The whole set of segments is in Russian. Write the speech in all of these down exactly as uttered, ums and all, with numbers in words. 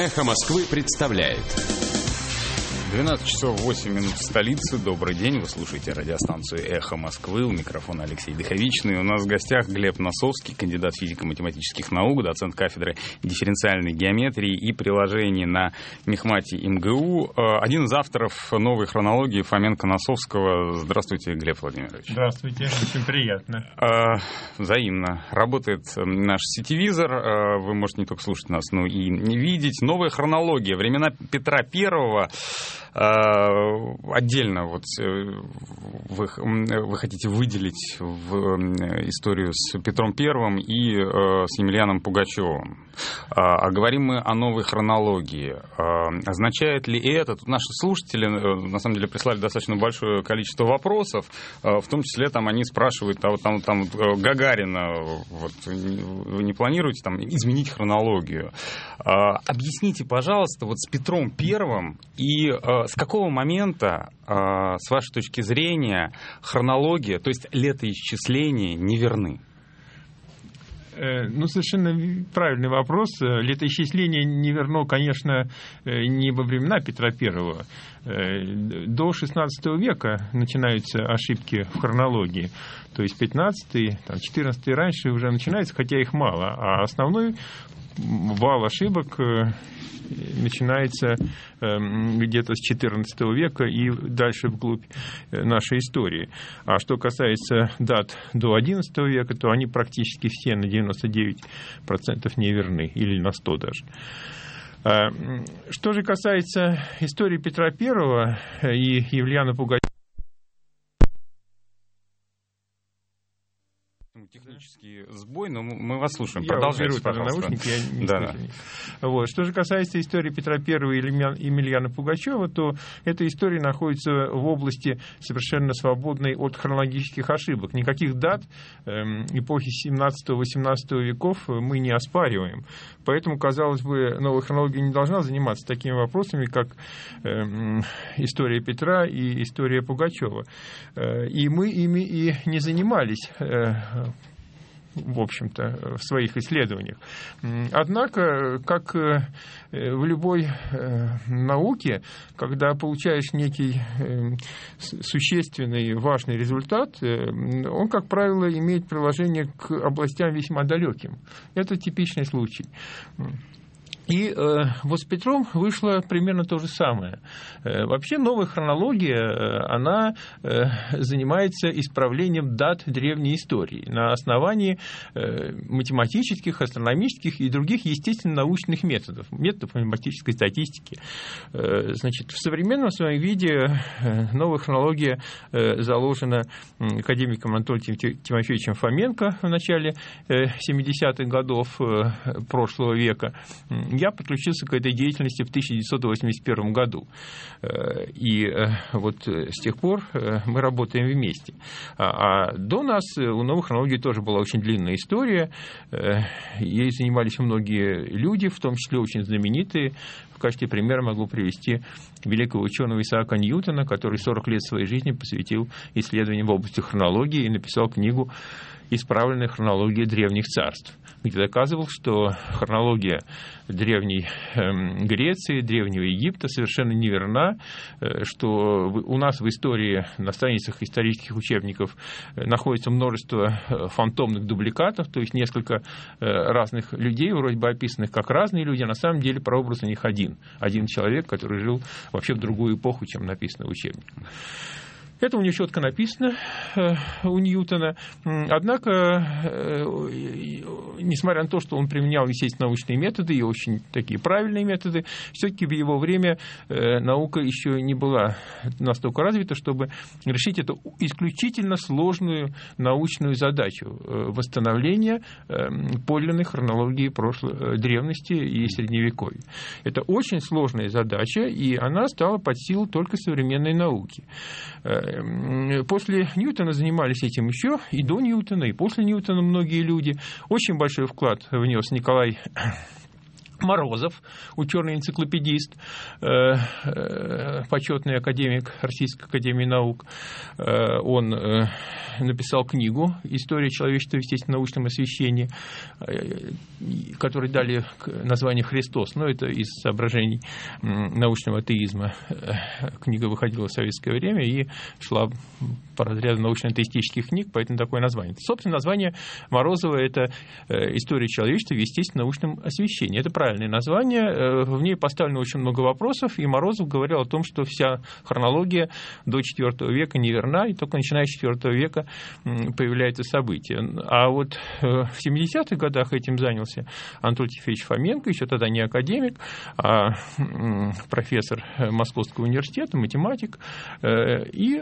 «Эхо Москвы» представляет. двенадцать часов восемь минут в столице. Добрый день. Вы слушаете радиостанцию «Эхо Москвы». У микрофона Алексей Дыховичный. У нас в гостях Глеб Носовский, кандидат физико-математических наук, доцент кафедры дифференциальной геометрии и приложений на мехмате МГУ. Один из авторов новой хронологии Фоменко-Носовского. Здравствуйте, Глеб Владимирович. Здравствуйте. Очень приятно. Взаимно. Работает наш сетевизор. Вы можете не только слушать нас, но и не видеть. Новая хронология. Времена Петра Первого. Отдельно вот вы, вы хотите выделить в историю с Петром Первым и с Емельяном Пугачевым. А говорим мы о новой хронологии. Означает ли это? Тут наши слушатели, на самом деле, прислали достаточно большое количество вопросов, в том числе там они спрашивают, а вот там, там Гагарина, вот, вы не планируете там изменить хронологию? Объясните, пожалуйста, вот с Петром Первым и с какого момента, с вашей точки зрения, хронология, то есть летоисчисления, неверны? Ну, совершенно правильный вопрос. Летоисчисление неверно, конечно, не во времена Петра Первого. До шестнадцатого века начинаются ошибки в хронологии. То есть пятнадцатый, четырнадцатый раньше уже начинается, хотя их мало. А основной вал ошибок начинается где-то с четырнадцатого века и дальше вглубь нашей истории. А что касается дат до одиннадцатого века, то они практически все на девяносто девять процентов неверны, или на сто даже. Что же касается истории Петра Первого и Емельяна Пугачева, технический сбой, но мы вас слушаем. Я Продолжайте, уберу пожалуйста. наушники, я не да. слышу. Вот. Что же касается истории Петра Первого и Емельяна Пугачева, то эта история находится в области совершенно свободной от хронологических ошибок. Никаких дат эм, эпохи семнадцатого-восемнадцатого веков мы не оспариваем. Поэтому, казалось бы, новая хронология не должна заниматься такими вопросами, как эм, история Петра и история Пугачева. Э, и мы ими и не занимались, э, в общем-то, в своих исследованиях. Однако, как в любой науке, когда получаешь некий существенный, важный результат, он, как правило, имеет приложение к областям весьма далеким. Это типичный случай. И э, вот с Петром вышло примерно то же самое. Э, вообще новая хронология, э, она э, занимается исправлением дат древней истории на основании э, математических, астрономических и других естественно-научных методов, методов математической статистики. Э, значит, в современном своем виде э, новая хронология э, заложена академиком Анатолием Тимофеевичем Фоменко в начале э, семидесятых годов э, прошлого века. Я подключился к этой деятельности в тысяча девятьсот восемьдесят первом году. И вот с тех пор мы работаем вместе. А до нас у новой хронологии тоже была очень длинная история. Ей занимались многие люди, в том числе очень знаменитые. В качестве примера могу привести великого ученого Исаака Ньютона, который сорок лет своей жизни посвятил исследованиям в области хронологии и написал книгу «Исправленная хронология древних царств», где доказывал, что хронология древней Греции, древнего Египта совершенно неверна, что у нас в истории, на страницах исторических учебников находится множество фантомных дубликатов, то есть несколько разных людей, вроде бы описанных как разные люди, а на самом деле прообраз у них один. Один человек, который жил вообще в другую эпоху, чем написано в учебниках. Это у него четко написано, у Ньютона. Однако, несмотря на то, что он применял естественно-научные методы и очень такие правильные методы, все-таки в его время наука еще не была настолько развита, чтобы решить эту исключительно сложную научную задачу восстановления подлинной хронологии прошлой древности и Средневековья. Это очень сложная задача, и она стала под силу только современной науки. После Ньютона занимались этим еще и до Ньютона, и после Ньютона многие люди. Очень большой вклад внес Николай Морозов, ученый-энциклопедист, почетный академик Российской академии наук, он написал книгу «История человечества в естественно-научном освещении», которой дали название «Христос», но это из соображений научного атеизма. Книга выходила в советское время и шла по разряду научно-атеистических книг, поэтому такое название. Собственно, название Морозова – это «История человечества в естественно-научном освещении». Это правильно название, в ней поставлено очень много вопросов, и Морозов говорил о том, что вся хронология до четвёртого века неверна, и только начиная с четвёртого века появляются события. А вот в семидесятых годах этим занялся Антон Тимофеевич Фоменко, еще тогда не академик, а профессор Московского университета, математик, и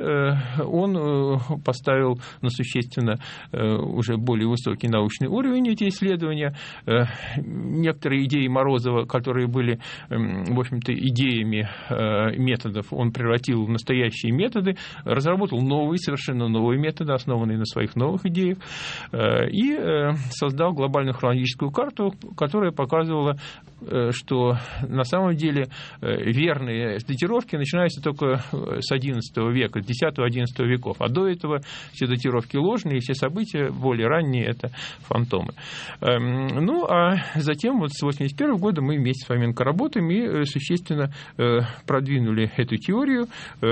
он поставил на существенно уже более высокий научный уровень эти исследования. Некоторые идеи Морозова, которые были, в общем-то, идеями методов, он превратил в настоящие методы, разработал новые, совершенно новые методы, основанные на своих новых идеях, и создал глобальную хронологическую карту, которая показывала, что на самом деле верные датировки начинаются только с одиннадцатого века, с десятого-одиннадцатого веков, а до этого все датировки ложные, и все события более ранние – это фантомы. Ну, а затем вот с восемьдесят первого года мы вместе с Фоменко работаем и существенно продвинули эту теорию,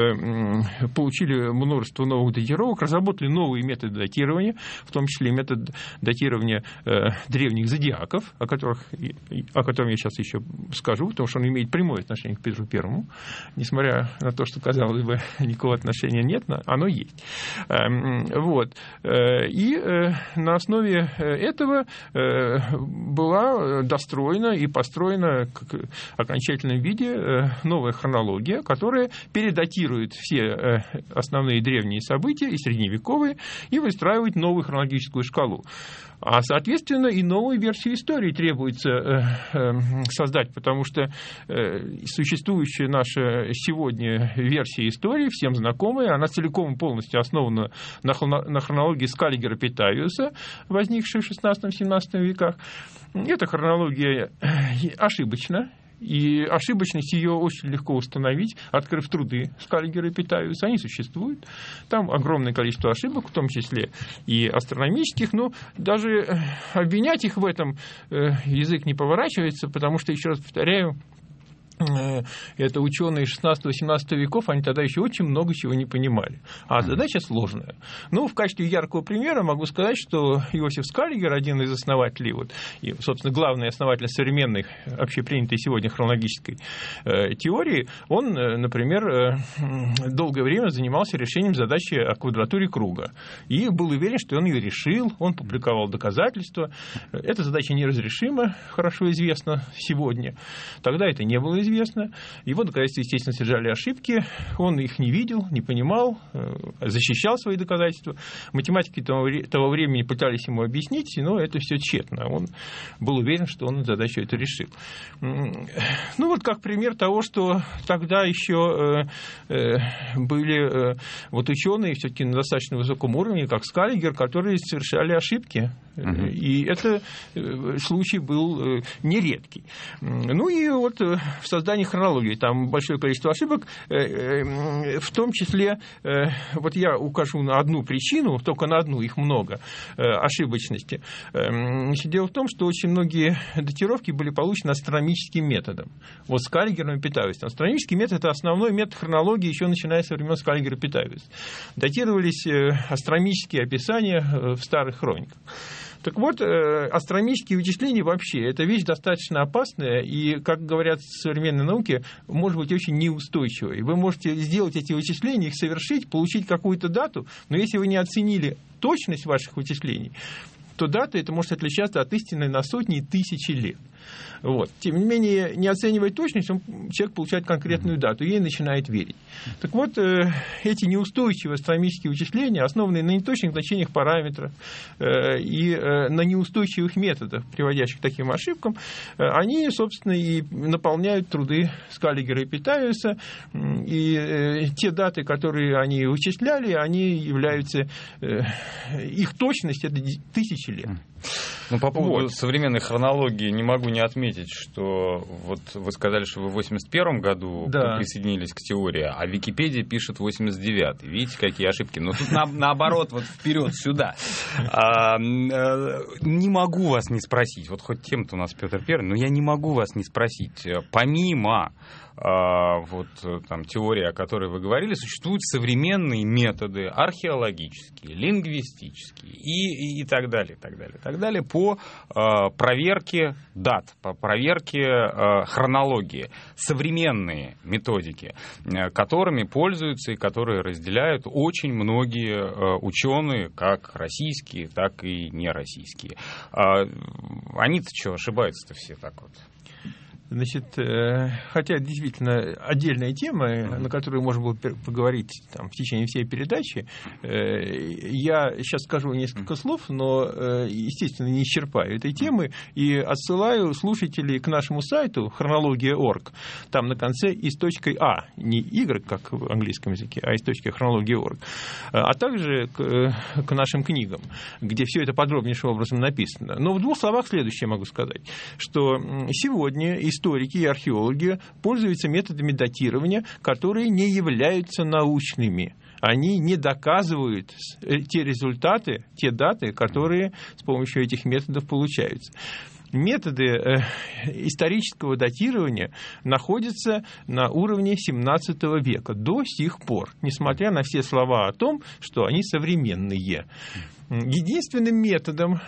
получили множество новых датировок, разработали новые методы датирования, в том числе метод датирования древних зодиаков, о которых, о котором я сейчас еще скажу, потому что он имеет прямое отношение к Петру Первому, несмотря на то, что, казалось бы, никакого отношения нет, оно есть. Вот. И на основе этого была достроена и построена в окончательном виде новая хронология, которая передатирует все основные древние события и средневековые и выстраивает новую хронологическую шкалу. А, соответственно, и новую версию истории требуется создать, потому что существующая наша сегодня версия истории, всем знакомая, она целиком и полностью основана на хронологии Скаллигера-Питавиуса, возникшей в шестнадцатом-семнадцатом веках. Эта хронология ошибочна. И ошибочность ее очень легко установить, открыв труды Скаллигера и Питавиуса. Они существуют. Там огромное количество ошибок, в том числе и астрономических. Но даже обвинять их в этом язык не поворачивается, потому что, еще раз повторяю, это ученые шестнадцатого-семнадцатого веков, они тогда еще очень много чего не понимали. А задача сложная. Ну, в качестве яркого примера могу сказать, что Иосиф Скаллигер, один из основателей, вот, и, собственно, главный основатель современной, общепринятой сегодня хронологической э, теории, он, например, э, долгое время занимался решением задачи о квадратуре круга. И был уверен, что он ее решил, он публиковал доказательства. Эта задача неразрешима, хорошо известна сегодня. Тогда это не было известно. известно. Его доказательства, естественно, содержали ошибки. Он их не видел, не понимал, защищал свои доказательства. Математики того, того времени пытались ему объяснить, но это все тщетно. Он был уверен, что он задачу эту решил. Ну, вот как пример того, что тогда еще были вот ученые все-таки на достаточно высоком уровне, как Скаллигер, которые совершали ошибки. Uh-huh. И это случай был нередкий. Ну и вот в создании хронологии там большое количество ошибок, в том числе, вот я укажу на одну причину, только на одну, их много, ошибочности. Дело в том, что очень многие датировки были получены астрономическим методом. Вот Скаллигером и Питавиусом. Астрономический метод – это основной метод хронологии, еще начиная со времен Скаллигера и Питавиуса. Датировались астрономические описания в старых хрониках. Так вот, астрономические вычисления вообще – это вещь достаточно опасная и, как говорят в современной науке, может быть очень неустойчивой. Вы можете сделать эти вычисления, их совершить, получить какую-то дату, но если вы не оценили точность ваших вычислений, то дата это может отличаться от истины на сотни и тысячи лет. Вот. Тем не менее, не оценивая точность, он, человек получает конкретную дату и ей начинает верить. Так вот, э, эти неустойчивые астрономические вычисления, основанные на неточных значениях параметров э, и э, на неустойчивых методах, приводящих к таким ошибкам, э, они, собственно, и наполняют труды Скаллигера и Питавиуса. И э, те даты, которые они вычисляли, они являются... Э, их точность – это тысячи лет. Ну, по поводу вот. современной хронологии не могу не отметить, что вот вы сказали, что вы в восемьдесят первом году да. присоединились к теории, а Википедия пишет восемьдесят девятый. Видите, какие ошибки? Но тут на, наоборот, вот вперед сюда. А, не могу вас не спросить, вот хоть тем-то у нас Петр Первый, но я не могу вас не спросить. Помимо а, вот там теории, о которой вы говорили, существуют современные методы археологические, лингвистические и, и, и так далее, и так далее, и так далее по а, проверке дат, по проверке а, хронологии. Современные методики, а, которыми пользуются и которые разделяют очень многие а, ученые, как российские, так и нероссийские. А, они-то что, ошибаются-то все так вот? Значит, хотя действительно отдельная тема, mm-hmm. на которую можно было поговорить там, в течение всей передачи, я сейчас скажу несколько mm-hmm. слов, но, естественно, не исчерпаю этой темы и отсылаю слушателей к нашему сайту хронология точка орг. Там на конце и с точкой А, не Y, как в английском языке, а и с точкой хронология точка орг. А также к, к нашим книгам, где все это подробнейшим образом написано. Но в двух словах следующее могу сказать, что сегодня историки и археологи пользуются методами датирования, которые не являются научными. Они не доказывают те результаты, те даты, которые с помощью этих методов получаются. Методы э, исторического датирования находятся на уровне семнадцатого века до сих пор, несмотря на все слова о том, что они современные. Единственным методом,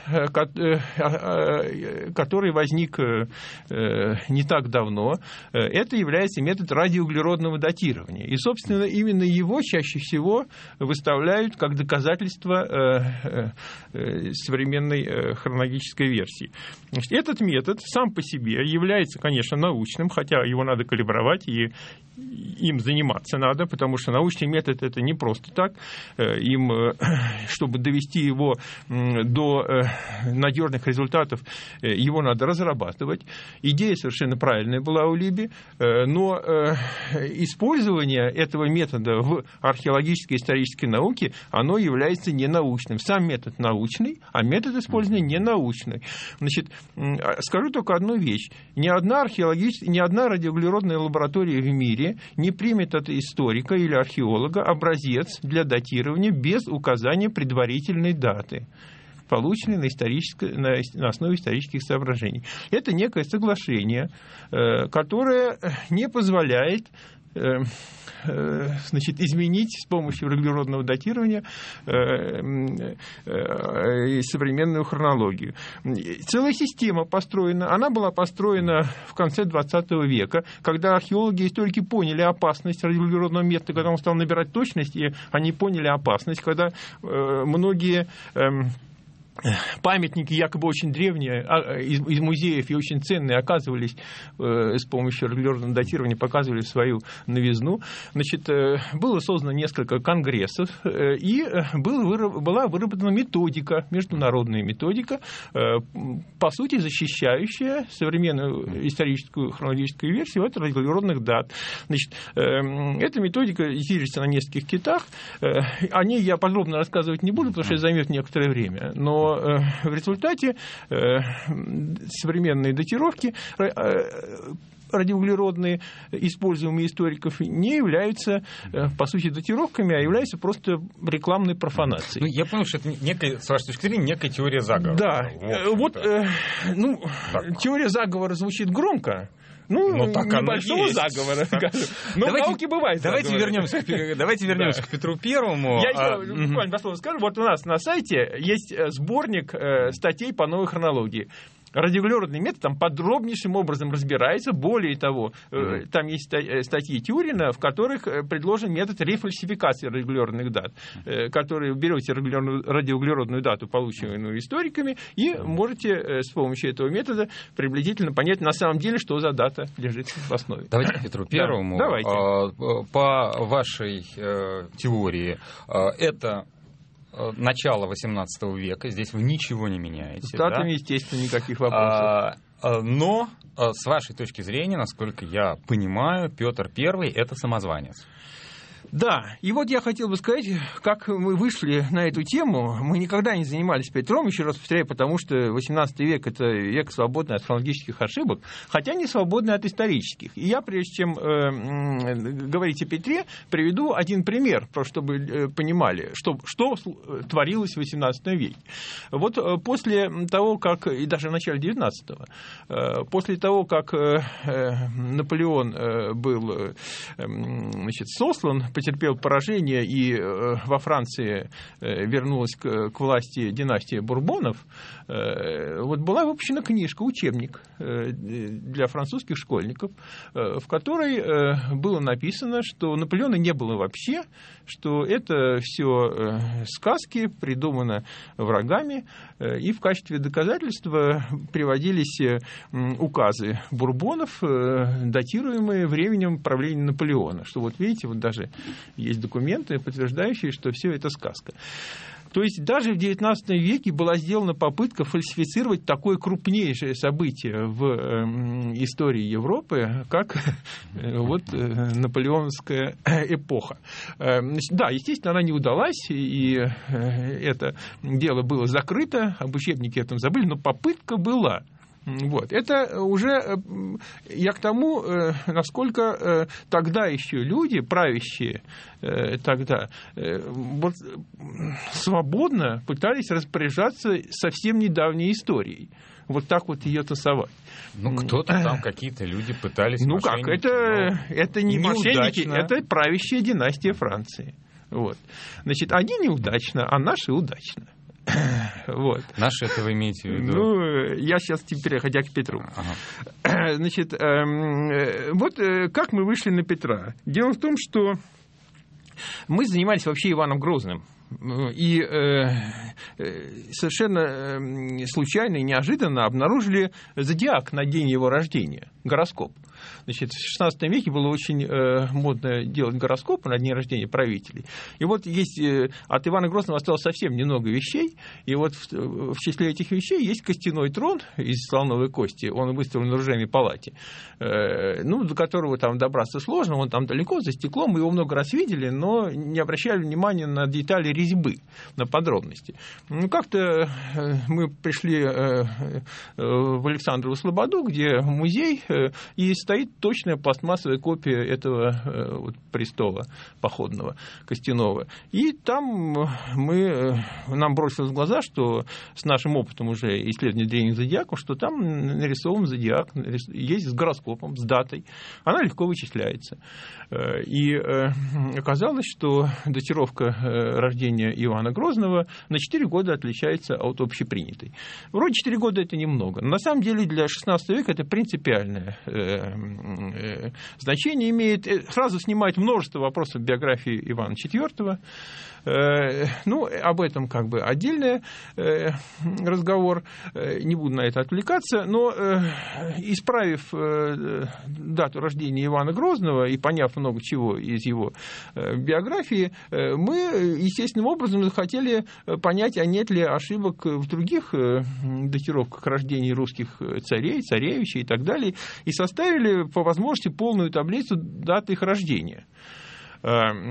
который возник не так давно, это является метод радиоуглеродного датирования. И, собственно, именно его чаще всего выставляют как доказательство современной хронологической версии. Этот метод сам по себе является, конечно, научным, хотя его надо калибровать и им заниматься надо, потому что научный метод — это не просто так. Им, чтобы довести его до надежных результатов, его надо разрабатывать. Идея совершенно правильная была у Либи, но использование этого метода в археологической и исторической науке, оно является ненаучным. Сам метод научный, а метод использования ненаучный. Значит, скажу только одну вещь. Ни одна археологическая, ни одна радиоуглеродная лаборатория в мире не примет от историка или археолога образец для датирования без указания предварительной даты, полученной на, на, на основе исторических соображений. Это некое соглашение, которое не позволяет значит, изменить с помощью регулярного датирования современную хронологию. Целая система построена, она была построена в конце двадцатого века, когда археологи и историки поняли опасность регулярного метода, когда он стал набирать точность, и они поняли опасность, когда многие памятники, якобы очень древние, из, из музеев и очень ценные, оказывались э, с помощью регулярного датирования, показывали свою новизну. Значит, э, было создано несколько конгрессов, э, и был, выраб, была выработана методика, международная методика, э, по сути, защищающая современную историческую хронологическую версию от регулярных дат. Значит, э, эта методика зиждется на нескольких китах. Э, о ней я подробно рассказывать не буду, потому что это займет некоторое время. Но в результате современные датировки радиоуглеродные, используемые историков, не являются, по сути, датировками, а являются просто рекламной профанацией. Ну, я понял, что это некая, с вашей точки зрения, некая теория заговора. Да, вот, э, ну, так. Теория заговора звучит громко. Ну, но так небольшого заговора, скажем. Но давайте, в науке бывает давайте вернемся, давайте вернемся да. к Петру Первому. Я а, еще буквально дословно скажу. Вот у нас на сайте есть сборник э, статей по новой хронологии. Радиоуглеродный метод там подробнейшим образом разбирается. Более того, mm-hmm. там есть статьи Тюрина, в которых предложен метод рефальсификации радиоуглеродных дат, который берете радиоуглеродную дату, полученную историками, и можете с помощью этого метода приблизительно понять на самом деле, что за дата лежит в основе. Давайте к Петру Первому. Да, давайте. По вашей теории, это начало восемнадцатого века, здесь вы ничего не меняете. С датами, да? Естественно, никаких вопросов. А, но, с вашей точки зрения, насколько я понимаю, Петр Первый — это самозванец. Да, и вот я хотел бы сказать, как мы вышли на эту тему. Мы никогда не занимались Петром, еще раз повторяю, потому что восемнадцатый век – это век свободный от хронологических ошибок, хотя не свободный от исторических. И я, прежде чем э, говорить о Петре, приведу один пример, просто чтобы э, понимали, что, что творилось в восемнадцатом веке. Вот э, после того, как, и даже в начале девятнадцатого, э, после того, как э, Наполеон э, был э, значит, сослан, потерпел поражение, и во Франции вернулась к, к власти династия Бурбонов, вот была выпущена книжка, учебник для французских школьников, в которой было написано, что Наполеона не было вообще, что это все сказки, придумано врагами, и в качестве доказательства приводились указы Бурбонов, датируемые временем правления Наполеона, что вот видите, вот даже есть документы, подтверждающие, что все это сказка. То есть даже в девятнадцатом веке была сделана попытка фальсифицировать такое крупнейшее событие в истории Европы, как вот наполеоновская эпоха. Да, естественно, она не удалась, и это дело было закрыто, об учебнике этом забыли, но попытка была. Вот. Это уже я к тому, насколько тогда еще люди, правящие тогда, вот, свободно пытались распоряжаться совсем недавней историей. Вот так вот ее тасовать. Ну, кто-то там, какие-то люди пытались. Ну как, это, это не мошенники, это правящая династия Франции. Вот. Значит, они неудачно, а наши удачно. Вот. Наши это вы имеете в виду? Ну, я сейчас теперь, переходя к Петру. Ага. Значит, э, вот э, как мы вышли на Петра. Дело в том, что мы занимались вообще Иваном Грозным. И э, совершенно э, случайно и неожиданно обнаружили зодиак на день его рождения, гороскоп. Значит, в шестнадцатом веке было очень э, модно делать гороскопы на день рождения правителей. И вот есть э, от Ивана Грозного осталось совсем немного вещей. И вот в, в числе этих вещей есть костяной трон из слоновой кости. Он выставлен в оружейной палате. Э, ну, до которого там добраться сложно. Он там далеко, за стеклом. Мы его много раз видели, но не обращали внимания на детали резьбы, на подробности. Ну, как-то э, мы пришли э, э, в Александрову Слободу, где музей, э, и стоит точная пластмассовая копия этого э, вот, престола походного, костяного. И там мы, э, нам бросилось в глаза, что с нашим опытом уже исследования древних зодиаков, что там нарисован зодиак, есть с гороскопом, с датой. Она легко вычисляется. Э, и э, оказалось, что датировка э, рождения Ивана Грозного на четыре года отличается от общепринятой. Вроде четыре года это немного. Но на самом деле для шестнадцатого века это принципиальное э, значение имеет. Сразу снимает множество вопросов биографии Ивана четвёртого. Ну, об этом как бы отдельный разговор, не буду на это отвлекаться, но исправив дату рождения Ивана Грозного и поняв много чего из его биографии, мы естественным образом захотели понять, а нет ли ошибок в других датировках рождений русских царей, царевичей и так далее, и составили по возможности полную таблицу дат их рождения. И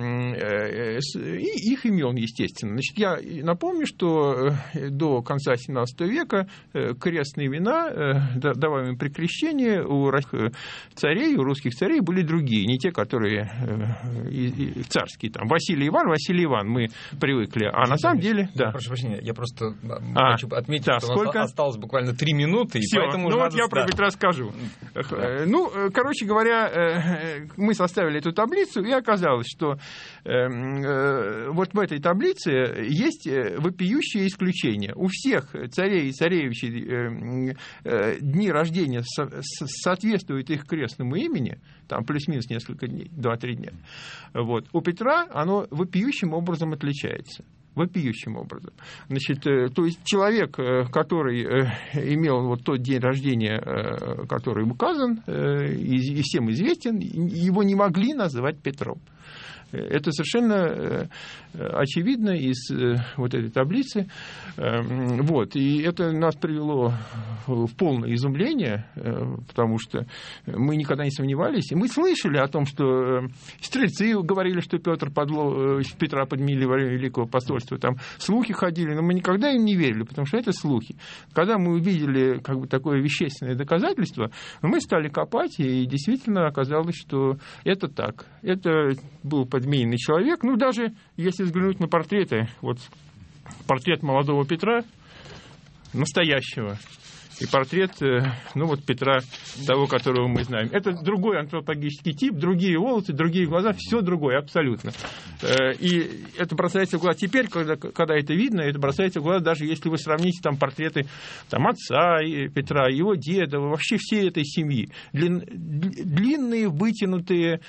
их имен, естественно. Значит, я напомню, что до конца семнадцатого века крестные имена, даваемые при крещении, у царей, у русских царей были другие, не те, которые царские, там, Василий Иван, Василий Иван, мы привыкли, а на самом деле... Я, да. прошу прощения, я просто а, хочу отметить, да, что сколько? у нас осталось буквально три минуты, Все, и поэтому... ну вот надо... я про это расскажу. Ну, короче говоря, мы составили эту таблицу, и оказалось, что э, э, вот в этой таблице есть вопиющее исключение. У всех царей и царевичей э, э, дни рождения со- соответствуют их крестному имени, там плюс-минус несколько дней, два-три дня. Вот. У Петра оно вопиющим образом отличается. Вопиющим образом. Значит, то есть человек, который имел вот тот день рождения, который указан и всем известен, его не могли называть Петром. Это совершенно очевидно из вот этой таблицы. Вот. И это нас привело в полное изумление, потому что мы никогда не сомневались. И мы слышали о том, что стрельцы говорили, что Петр подло... Петра подменили во время Великого посольства. Там слухи ходили, но мы никогда им не верили, потому что это слухи. Когда мы увидели как бы такое вещественное доказательство, мы стали копать, и действительно оказалось, что это так. Это был подмененный человек. Ну, даже если взглянуть на портреты, вот портрет молодого Петра, настоящего, и портрет, ну вот, Петра, того, которого мы знаем. Это другой антропологический тип, другие волосы, другие глаза, все другое, абсолютно. И это бросается в глаза теперь, когда, когда это видно, это бросается в глаза, даже если вы сравните там портреты там, отца Петра, его деда, вообще всей этой семьи. Длин, длинные, вытянутые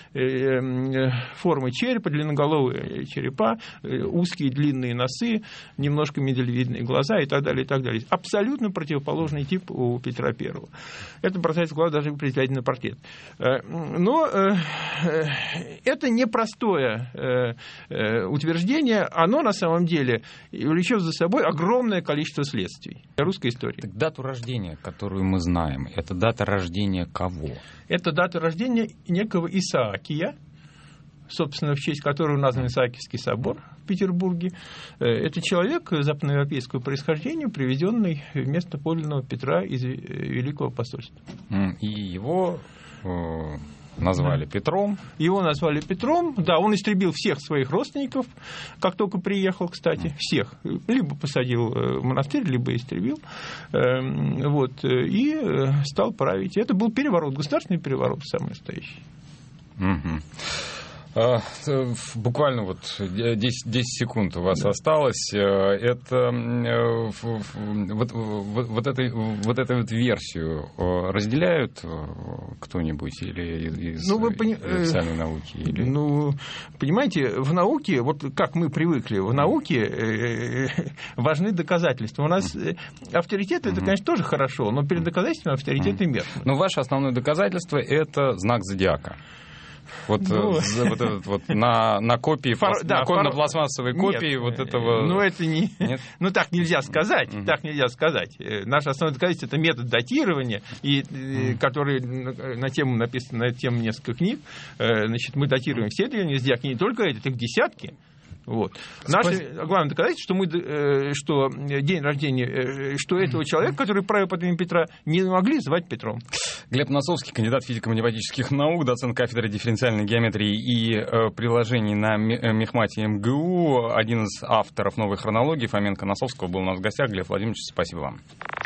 формы черепа, длинноголовые черепа, узкие длинные носы, немножко миндалевидные глаза и так далее, и так далее. Абсолютно противоположный тип у Петра Первого. Это бросается в глаза даже при взгляде на портрет. Но это непростое утверждение. Оно на самом деле влечет за собой огромное количество следствий русской истории. Так дату рождения, которую мы знаем, это дата рождения кого? Это дата рождения некого Исаакия, собственно, в честь которого назван Исаакиевский собор в Петербурге. Это человек западноевропейского происхождения, привезенный вместо подлинного Петра из Великого посольства. И его назвали да. Петром. Его назвали Петром. Да, он истребил всех своих родственников, как только приехал, кстати, всех. Либо посадил в монастырь, либо истребил. Вот, и стал править. Это был переворот, государственный переворот, самый настоящий. Угу. Буквально вот десять, десять секунд у вас осталось. Это вот, вот, этой, вот эту вот версию разделяют кто-нибудь или из ну, вы пони... официальной науки? Или... Ну, понимаете, в науке, вот как мы привыкли, в науке важны доказательства. У нас авторитет, это, конечно, тоже хорошо, но перед доказательством авторитеты меркнут. Но ваше основное доказательство – это знак зодиака. Вот, ну, вот этот вот на, на копии, фар, да, на, фар... на пластмассовой копии нет, вот этого... Ну, это не... Нет? Ну, так нельзя сказать, uh-huh. так нельзя сказать. Наше основное доказательство – это метод датирования, и, uh-huh. который на тему написан, на тему несколько книг. Значит, мы датируем все древние зодиаки, не только эти, их десятки. Вот. Наше главное доказательство, что, мы, что день рождения, что этого человека, который правил под именем Петра, не могли звать Петром. Глеб Носовский, кандидат физико-математических наук, доцент кафедры дифференциальной геометрии и э, приложений на Мехмате МГУ, один из авторов новой хронологии. Фоменко Носовского был у нас в гостях. Глеб Владимирович, спасибо вам.